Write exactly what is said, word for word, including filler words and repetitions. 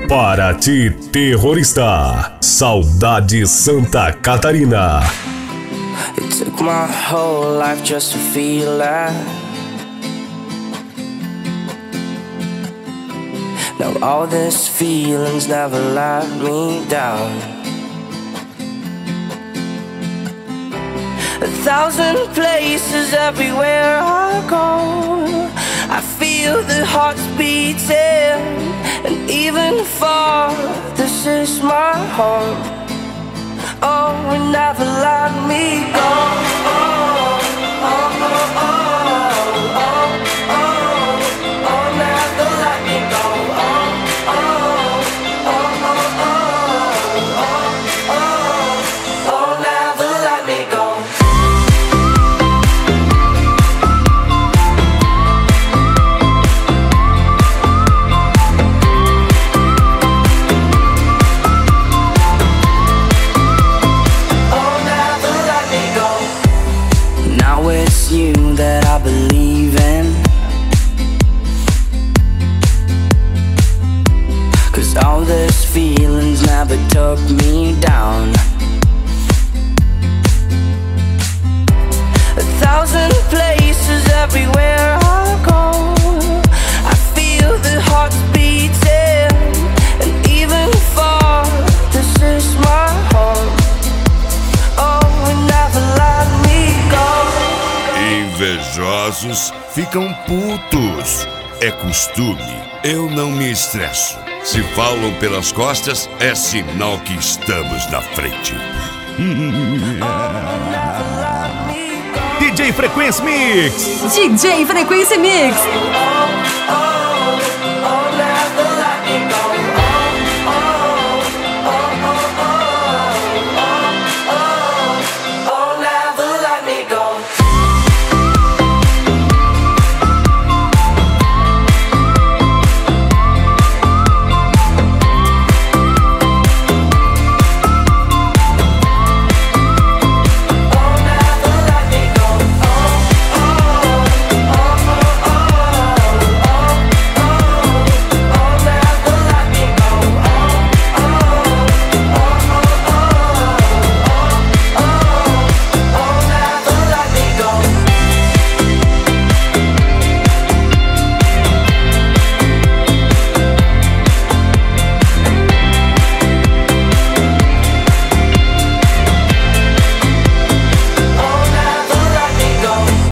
Paraty Terrorista, Saudade Santa Catarina. It took my whole life just to feel that. Now all these feelings never let me down. A thousand places everywhere I go, I feel the hearts beating, and even far, this is my home. Oh, and never let me go. Oh, oh, oh, oh, oh, oh, oh, oh, never let me go. Oh, oh, oh, oh, oh, oh, oh, oh, never let me go. I believe in, 'cause all these feelings never took me down. A thousand places everywhere I go, I feel the hearts beating, and even far, this is my home. Oh, and never let me go. Invejosos ficam putos. É costume, eu não me estresso. Se falam pelas costas, é sinal que estamos na frente. D J Frequência Mix. D J Frequência Mix.